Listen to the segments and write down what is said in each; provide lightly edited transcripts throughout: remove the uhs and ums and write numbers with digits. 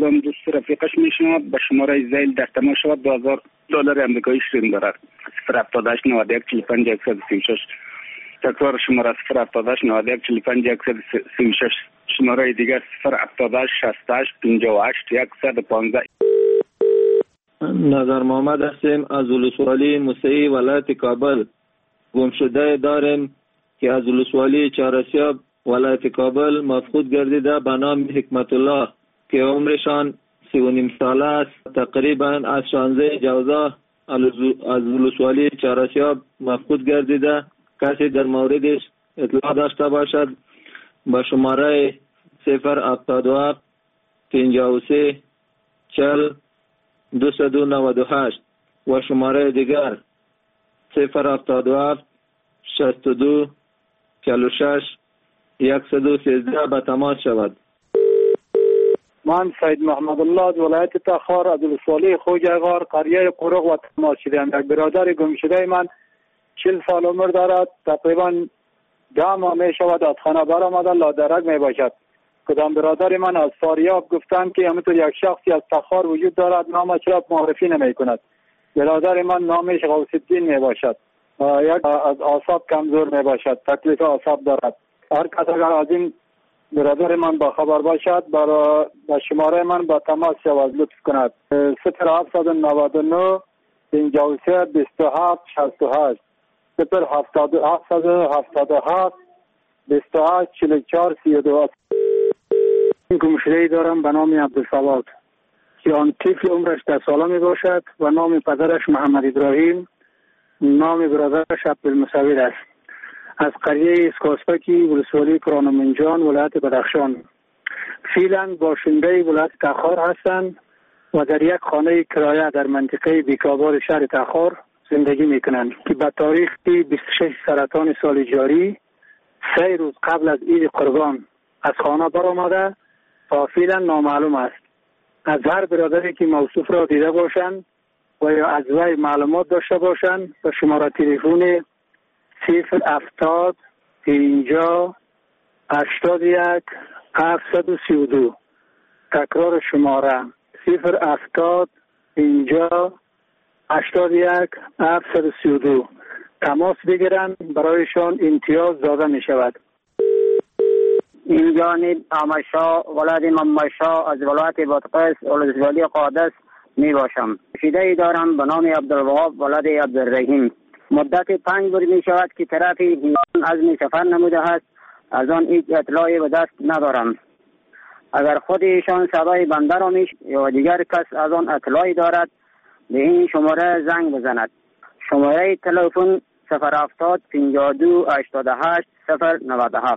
کدام دوست رفیقش میشنود به شماره زیل در تماس شود. $2000 آمریکایی شرین دارد. 078 91 45 136. تکرار شماره 078 91 45 136. شماره دیگر 078 68 58 115. نظر محمد هستیم از ولسوالی موسعی ولایت کابل. گمشده داریم که از ولسوالی چهارسیاب ولایت کابل مفقود گردیده به نام حکمت الله که عمرشان 39 ساله است. تقریبا از 16 جوزا از ولسوالی چهارسیاب مفقود گردیده. کسی در موردش اطلاع داشته باشد با شماره 077 53 40 298 و شماره دیگر 077 62 46 113 به تماس شود. من سید محمد الله از ولایت تخار از ولسوالی خوجغار قریه قرق و تماس شدم. یک برادر گم شده من 40 سال عمر دارد. تقریبا 10 ماه می شود از خانه برآمده لادرک می باشد. کدام برادر من از فاریاب گفتند که همینطور یک شخصی از تخار وجود دارد نامش را معرفی نمی کند. برادر من نامش غوث الدین می باشد. یک از اعصاب کمزور می باشد. تکلیف اعصاب دارد. هر کس اگر از این برادر من با خبر باشد برای شماره من با تماس شود لطف کند. 0799 53 27 68 0777 28 44 32. گمشده‌ای دارم به نام عبدالصواد که آن طفل عمرش 10 ساله می باشد و نام پدرش محمد ابراهیم، نام برادرش عبدالمصور است. از قریه اسکاسپکی ولسوالی کرانمنجان ولایت بدخشان. فعلا باشنده ولایت تخار هستند و در یک خانه کرایه در منطقه بیکابار شهر تخار زندگی میکنند که به تاریخ 26 سرطان سال جاری 3 روز قبل از عید قربان از خانه برآمده تا فعلا نامعلوم است. از هر برادری که موصوف را دیده باشند و یا از وی معلومات داشته باشند به شماره تلفن 070 50 81 732. تکرار شماره 070 50 81 732. تماس بگیرند برایشان امتیاز داده می شود. این جانب آمشا ولاد ممشا از ولایت بادغیس ولسوالی قادس می باشم. شیده دارم به نام عبدالوهاب ولاد عبدالرحیم. مدت 5 روز می شود که طرف هندوستان عزم سفر نموده است. از آن هیچ اطلاعی به دست ندارم. اگر خود ایشان صدای بنده را یا دیگر کس از آن اطلاعی دارد به این شماره زنگ بزند. شماره تلفن 070 52 88 097.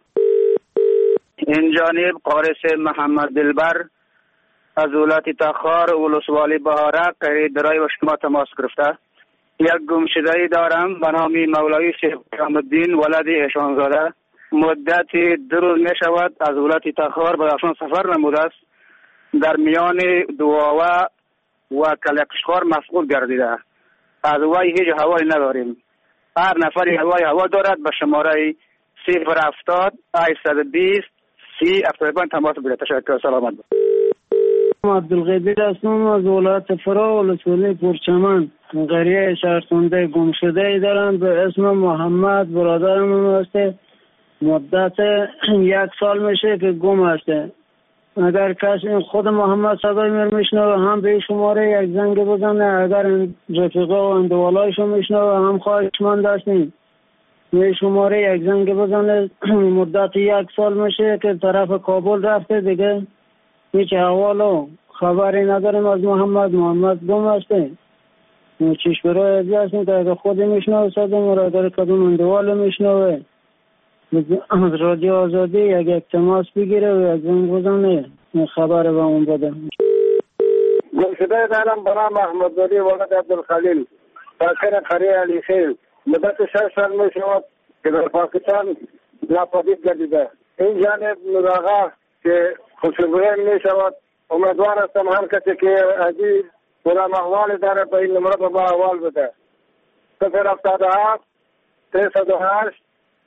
این جانب قارس محمد دلبر از ولایت تخار ولسوالی بهارک درای و شما تماس گرفته. یک گمشده‌ای دارم به نام مولوی شیخ الدین ولد ایشانزاده. مدت 2 روز می شود از ولایت تخار به بدخشان سفر نموده است. در میان دواوه و کلکشخار مفقود گردیده. از وی هیچ هوایی نداریم. هر نفری هوا دارد به شماره 070 820 30 75 تماس بگیرید. تشکر. سلامت. عبدالغیبی هستم از ولایت فرا ولسوالی پرچمن. قریه شهرسنده گمشده دارم به اسم محمد. برادرم هسته. مدت 1 سال میشه که گم هسته. اگر کسی خود محمد صدای میشنوه هم به شماره یک زنگ بزنه. اگر رفیقا و اندوالایشو میشنوه هم خواهشمند هستیم به شماره یک زنگ بزنه. مدت 1 سال میشه که طرف کابل رفته دیگه هیچ احوال و خبری نداریم از محمد گم هسته. چیش برای ازی هستیم که اگر خود میشنوه صدای مرا اگر کدوم اندوال میشنوه از رادیو آزادی یک تماس بگیره و یک زنگ بزنه خبر به اون بده. گمشده دارم برای محمد علی ولد عبدالخلیل ساکن قریه علی خیل. مدت 6 سال می شود که در پاکستان ناپدید گردیده. این جانب نوراغا که خوشبویی می شود. امیدوار هستم هر کسی که عزیز کدام احوال داره به این نمره با احوال بده. 077 308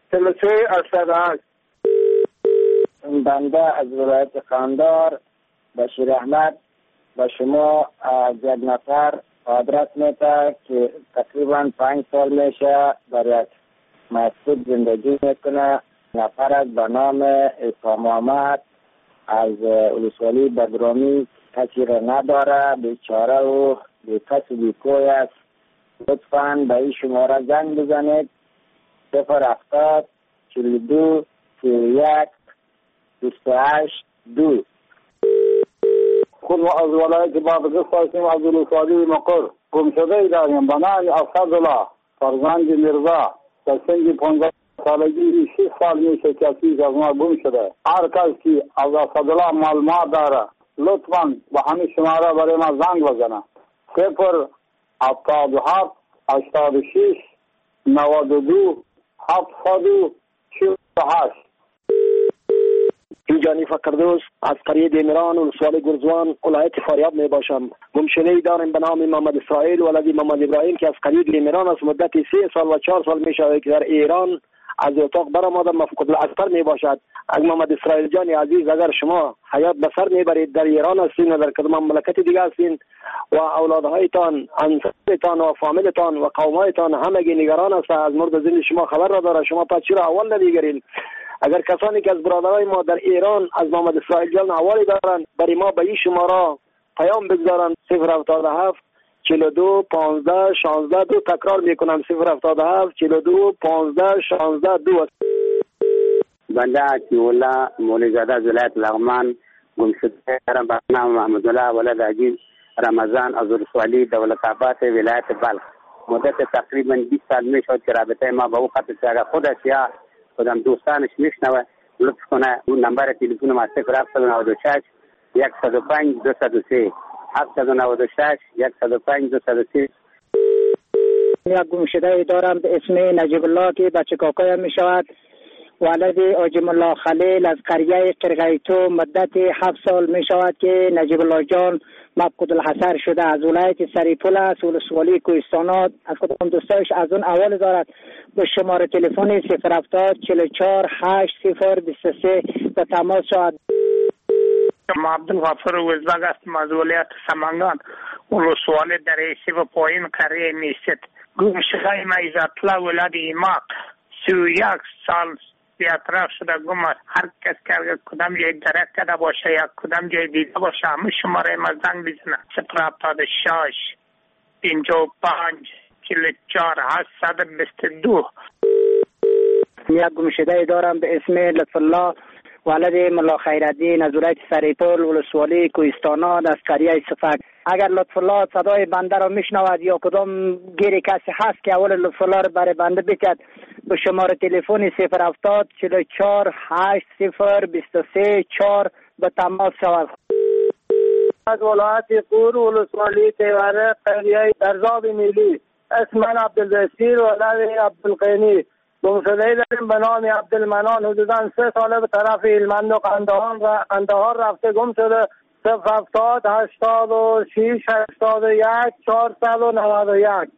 43 88. بنده از ولایت قندار بشیر احمد به شما از یک نفر آدرس میده که تقریبا 5 سال میشه در یک مسجد زندگی میکنه. نفر از به نام عیسی محمد از ولسوالی بدرامی، کسی را نداره، بیچاره و بیکس و بیکوی است. لطفاً به این شماره زنگ بزنید 070 42 31 28 2. خود ما از ولایت بادغیس هستیم، از ولسوالی مقر. گمشده داریم به نام اسدالله فرزند میرزا. در سن 15 سالگی 6 سال میشه که از ما گم شده. هر کس که از اسدالله معلومات داره لطفاً به همین شماره برای ما زنگ بزنه. 077 86 92 748. اینجانی فقردوس از قریه دیمران ولسوالی گرزوان ولایت فاریاب می باشم. گمشده‌ای داریم به نام محمد اسرائیل ولد محمد ابراهیم که از قریه دیمران از مدت 3 سال و 4 سال می شود که در ایران از اتاق برآمده مفقود الاثر می باشد. از محمد اسرائیل جان عزیز اگر شما حیات به سر میبرید در ایران هستین و در کدام مملکت دیگه هستین و اولادهایتان، انصارتان و فامیلتان و قومایتان همگی نگران است از مرد زنده شما خبر را داره، شما پس چرا اول نمیگیرین؟ اگر کسانی که از برادرای ما در ایران از محمد اسرائیل جان حوالی دارن برای ما به این شماره پیام بگذارن 077 42 15 16 2. تکرار میکنم 077 42 15 16 2. بنده عطی‌الله مولیزاده از ولایت لغمان گمشده دارم به نام محمدالله ولد عجیب رمضان از ولسوالی دولت آباد ولایت بلخ. مدت تقریبا 20 سال می شد که رابطه ما با او قطع شد. اگر خودش یا خودم دوستانش میشنوه لطف کنه اون نمبر تلفن ما 0796 105 203 796 105 203. یک گمشده دارم به اسم نجیب الله که بچه کاکای می شود. ولد آجم الله خلیل از قریه قرغیتو مدت 7 سال می شود که نجیب الله جان مفقود الحصر شده. از ولایت سریپول است ولسوالی کوهستانات. از کدام دوستایش از اون اول دارد به شماره تلفن 070 44 80 23 به تماس شود. ما عبدالغفور وزبگ هستم از ولایت سمنگان ولسوالی در ایسی و پایین قریه میست. گمشده ما عزت‌الله ولد ایماق 31 سال بی‌اطراف شده گم است. هر کس که کدام جای درک کرده باشه یا کدام جای دیده باشه همه شماره ما زنگ بزنه 076 55 44 822. یک گمشده دارم به اسم لطف الله ولد ملا خیرالدین از ولایت سریپول ولسوالی کوهستانات از قریه صفک. اگر لطف الله صدای بنده را میشنود یا کدام گیری کسی هست که اول لطف الله را برای بنده بکرد به شماره تلفن 070 44 80 23 4 به تماس شود. از ولایت قور ولسوالی تیوره قریه درزاب میلی اسم من عبدالبصیر ولد عبدالقینی. گمشده‌ای داریم به نام عبدالمنان حدوداً 3 ساله به طرف هلمند و قندهار رفته گم شده. 070 86 81 491.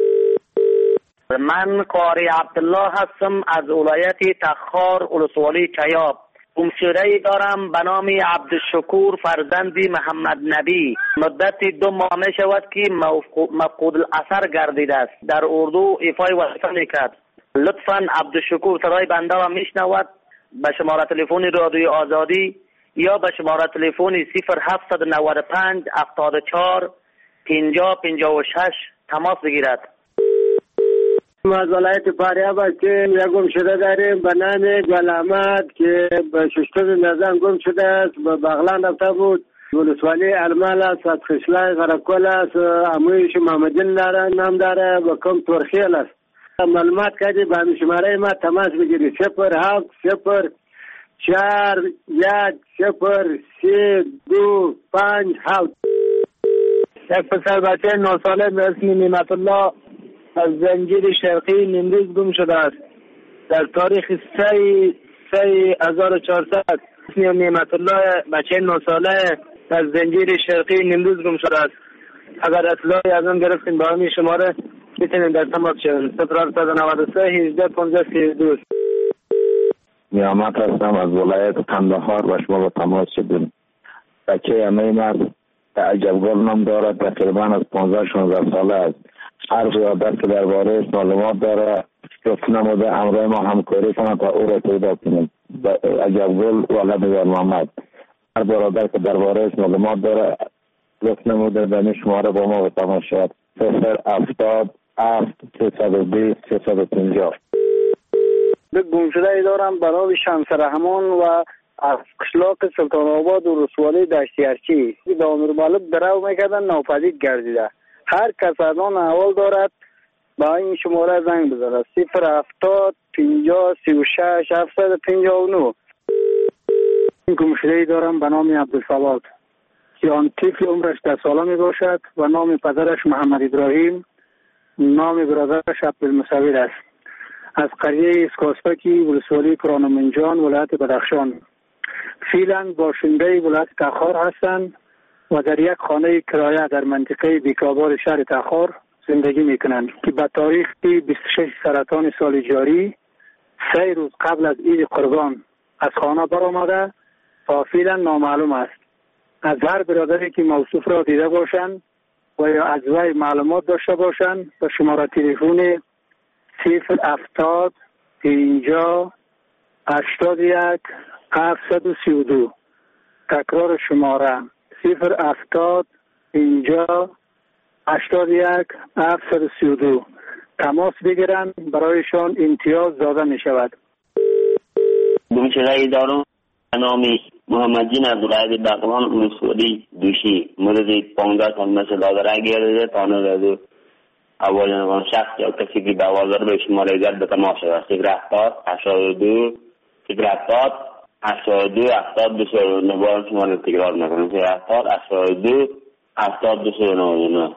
من قاری عبدالله هستم از ولایت تخار ولسوالی چیاب. گمشده‌ای دارم به نام عبدالشکور فرزندی محمد نبی. مدت 2 ماه می شود که مفقود الاثر گردیده است. در اردو ایفای وظیفه میکرد. لطفاً عبدالشکور صدای بنده را میشنود به شماره تلفن رادیوی آزادی یا به شماره تلفن 0795 74 50 56 تماس بگیرد. ما از ولایت فاریاب هستیم. یک گمشده داریم به نام گل احمد که به ششتم نزن گم شده است. به بغلان رفته بود. ولسوالی المال است. از خشلای غرقل است. امویش محمدین داره نام داره و کم ترخیل است. معلومات کردی به همین شماره ما تماس بگیری 07 0 4 1 0 3 2 5 7. یک پسر بچه 9 ساله به اسم نعمت الله از زنجیر شرقی نیمروز گم شده است. در تاریخ 3/1400 اسم نعمت الله بچه 9 ساله از زنجیر شرقی نیمروز گم شده است. اگر اطلاعی از آن گرفتیم با همین شماره میتونیم در تماس شویم 093 18 15 32. نیامت هستم از ولایت قندهار و شما با تماس شدیم. بچه همه مرد عجبگل نام دارد، تقریبا از 15-16 ساله است. حرف یادت که درباره معلومات داره، گفت نموده امروز ما همکاری کنند تا او را پیدا کنیم. عجبگل ولد یار محمد. هر برادر که درباره معلومات داره گفت نموده به شماره با ما تماس شد. 070 320 350. یک گمشده دارم به نام شمس رحمان و از قشلاق سلطان آباد و رسوالی دشتیارچی به امیرمالک درو میکردن ناپدید گردیده. هر کس از آن احوال دارد با این شماره زنگ بزنه. 070 50 36 759. گمشده دارم به نام عبدالصمد که آن طفل عمرش 10 ساله می باشد و نام پدرش محمد ابراهیم، نام برادرش عبدالمصور است. از قریه اسکاسپکی ولسوالی کرانمنجان ولایت بدخشان. فعلا باشنده ولایت تخار هستند و در یک خانه کرایه در منطقه بیکابار شهر تخار زندگی میکنند که به تاریخ 26 سرطان سال جاری 3 روز قبل از عید قربان از خانه برآمده تا فعلا نامعلوم است. از هر برادری که موصوف را دیده باشند و یا از وی معلومات داشته باشند به شماره تلفن 070 50 81 732. تکرار شماره 070 50 81 732. تماس بگیرند، برایشان امتیاز داده می شود. گمشده دارم به نام محمد جین عبدالعزیز بقوان ولسوالی دوشی مورد 15 سال مثل دادره گرده تانه دادو اول شخص یا کسی که دوازده به شماره زد به تماس شده 070 82 070 82 72 نبار شماره تکرار میکنم 070 82 72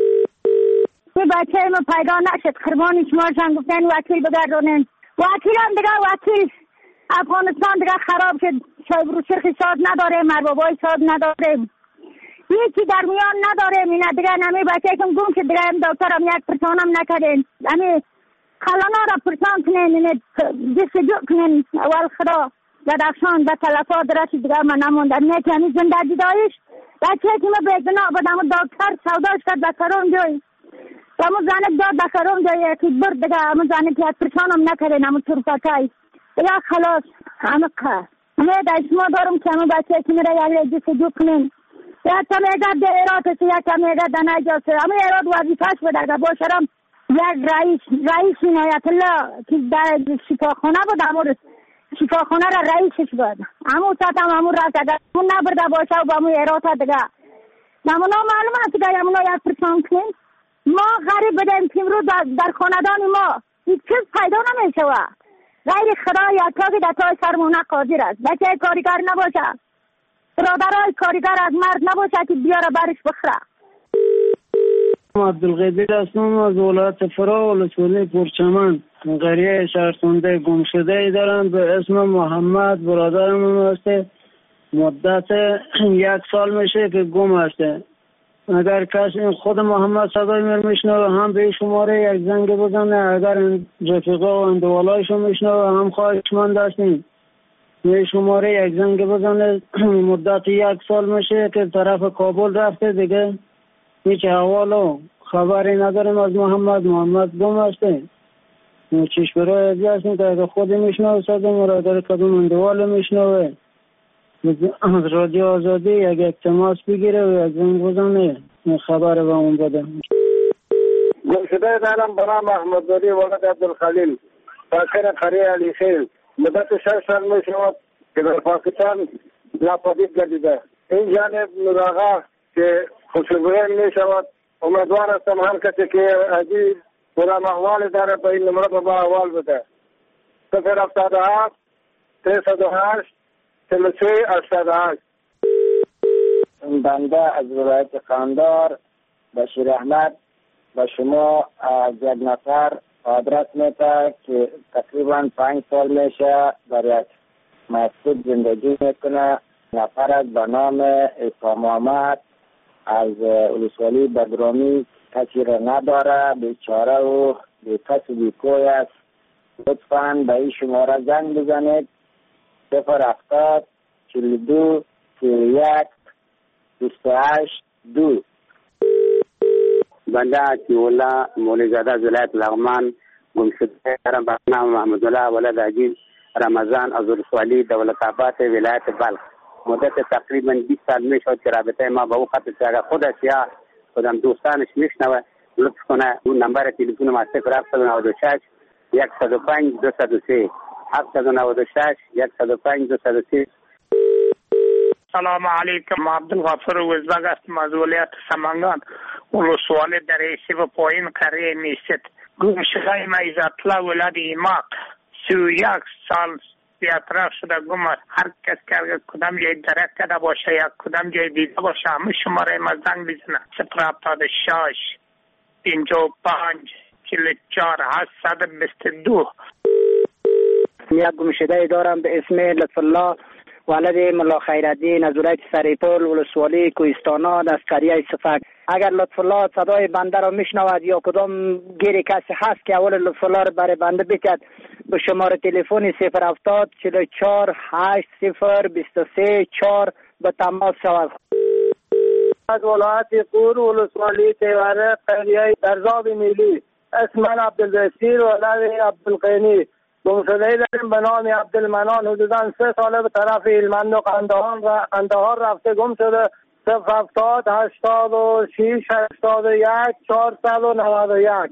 بچه ما پیدا نشد. قربانی شما شن گفتن وکیل بگردونن. وکیل هم دیگه وکیل افغانستان دیگه خراب شد. شاید رو چرخی ساز نداریم، مربابای ساز نداریم، یکی در میان نداریم. اینا دیگه نمی بچه کم گم شد دیگه هم دکتر هم یک پرسان هم نکردین. امی خلانا را پرسان کنین، جستجو کنین. اول خدا بدخشان به تلفات رسید دیگه من نموندم. نیکی همی زندگی دایش بچه که ما بگنا بدم دکتر سوداش کرد بکرون جای همون زنک داد بکرون جای که برد دیگه همون زنک یک پرسان هم نکردین. همون طرفتای دیگه خلاص همه که همه دشما دارم که همه بچه که میره یک جستجو کنین. یا تمیگه در ایراد یا تمیگه در نجاسه همه ایراد وظیفهش بده باشرم یک رئیس عنایت الله که در شفاخانه بود همون شفاخانه را رئیسش بود همون ساعت همون رفت اگر همون نبرده باشه و همون ایراد دیگه همون معلوم است که همون یک پرسان کنیم. ما غریب بدیم که امروز در خاندان ما هیچ چیز پیدا نمیشه غیر خدا یا تاکی در تای سرمونه قادر است. بچه کاریگر نباشه، برادرای کاریگر از مرد نباشه که بیاره برش بخره. عبدالقدیر هستم از ولایت فرا ولسوالی پرچمن. قریه شهرخونده گمشده دارم به اسم محمد. برادرم هسته مدت 1 سال میشه که گم هسته. اگر کسی خود محمد صدای میشنوه هم به شماره یک زنگ بزنه. اگر رفیقا و اندوالایشو میشنوه هم خواهشمند هستیم به شماره یک زنگ بزنه. مدت 1 سال میشه که طرف کابل رفته دیگه هیچ احوال و خبری نداریم از محمد گم هسته. چیش برای ازی هستیم که اگر خودی میشنوه صدای مرا اگر کدوم اندوال میشنوه از رادیو آزادی یک تماس بگیره و یک زنگ بزنه خبر به اون بده. گمشده دارم برام احمدزاده ولد عبدالخلیل ساکن قریه علی خیل. مدت 6 سال می شود که در پاکستان ناپدید گردیده. این جانب نوراغا که خوشبوین می شود. امیدوار هستم هر کسی که عزیز برام احوال داره به این نمره با احوال بده. 077 308 3388. بنده از ولایت قندار بشیر احمد و شما از یک نفر آدرس میده که تقریبا 5 سال میشه در یک مسجد زندگی میکنه. نفر از به نام عیسی محمد از ولسوالی بدرامی کسی را نداره، بیچاره و بی کس و بی کوی است. لطفاً به این شماره زنگ بزنید 070 42 31 282. بنده عطی‌الله مولی‌زاده از ولایت لغمان گمشده دارم به نام محمدالله ولد عجیب رمضان از ولسوالی دولت آباد ولایت بلخ. مدت تقریبا 20 سال میشد که رابطه ما با او قطع شده. خودش یا خودم دوستانش میشنوه لطف کنه اون نمبر تلفن ما 0796 105 203 796 105 203. سلام علیکم. عبدالغفور وزبگ هستم از ولایت سمنگان ولسوالی در ایسی و پایین قریه میست. گمشده ما عزت‌الله ولد ایماق 31 سال بیاطراف شده گم است. هر کس که کدام جای درک کرده باشه یا کدام جای دیده باشه همه شماره ما زنگ بزنه 076 55 44 822. یک گمشده دارم به اسم لطف الله ولد ملا خیرالدین از ولایت سریپول ولسوالی کوهستانا از قریه صفک. اگر لطف الله صدای بنده را میشنود یا کدام گیری کسی هست که اول لطف الله را برای بنده بکد به شماره تلفن 070 44 80 23 4 به تماس شود. از ولایت قور ولسوالی تیوره قریه درزاب میلی اسم من عبدالبصیر ولد عبدالقینی گمشده داریم به نام عبدالمنان حدوداً 3 ساله به طرف هلمند و قندهار رفته گم شده. 070 86 81 491.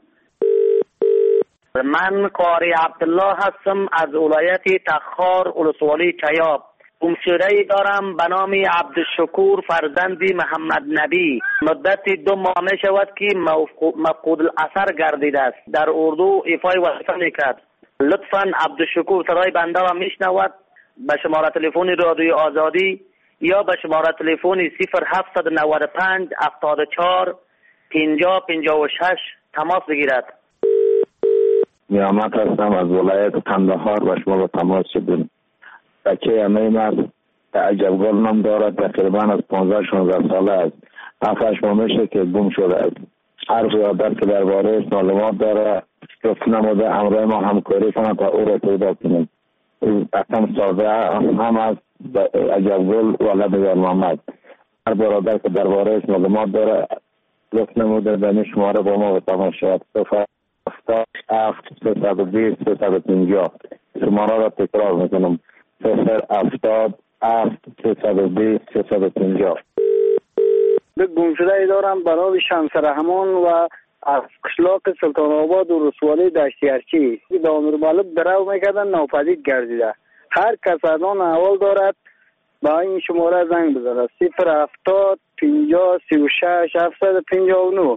من قاری عبدالله هستم از ولایت تخار ولسوالی چیاب. گمشده دارم به نام عبدالشکور فرزند محمد نبی. مدت 2 ماه می شود که مفقود الاثر گردیده است. در اردو ایفای وظیفه میکرد. لطفاً عبدالشکور صدای بنده را میشنود به شماره تلفن رادیو آزادی یا به شماره تلفن 0795 74 50 56 تماس بگیرد. نیامت هستم از ولایت قندهار و شما به تماس شدیم. بچه امین است که عجبگل نام دارد. تقریبا از 15-16 ساله است. 7-8 ماه میشه که گم شده است. عرض و عادت که درباره معلومات داره گفت نموده همراه ما همکاری کنند تا او را پیدا کنیم. اصلا ساده هم از عجبگل ولد یار محمد. هر برادر که درباره معلومات داره گفت نموده دنی شماره با ما به تماس شد. 077 320 350. شماره را تکرار میکنم 077 320 350. به گمشده دارم برای شمس رحمان و از قشلاق سلطان آباد و رسوالی دشتیارچی دامیر مالک درو میکردن ناپدید گردیده. هر کس از آن احوال دارد با این شماره زنگ بزنه 070 50 36 759.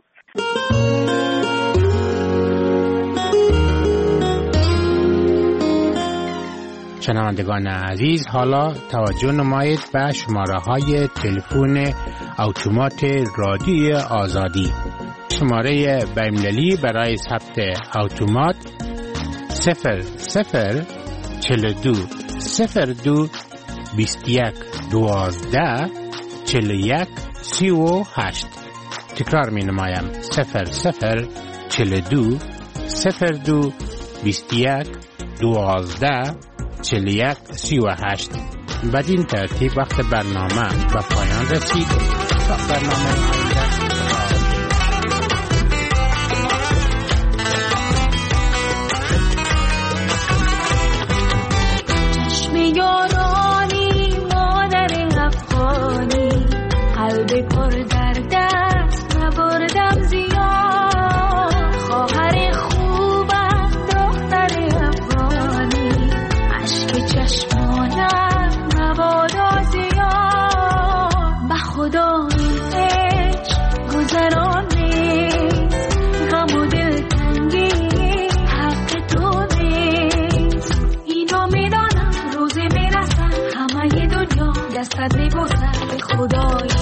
شنوندگان عزیز، حالا توجه نمایید به شماره های تلفن اتومات رادیو آزادی. شماره بین‌المللی برای ثبت اتومات 0042 02 21 12 41 38. تکرار می نمایم 0042 02 21 12 41 38. بدین ترتیب وقت برنامه به پایان رسید. تا برنامه آینده چشم یارانی مادر افغانی قلب پر در دست نبردم زیاد خواهر خوبم دختر افغانی عشق چشمانم مبادا زیاد به خدا این عشق گذران نیست غم و دلتنگی حق تو نیست اینو میدانم روزی میرسن همه دنیا دستت میبوسن به خدای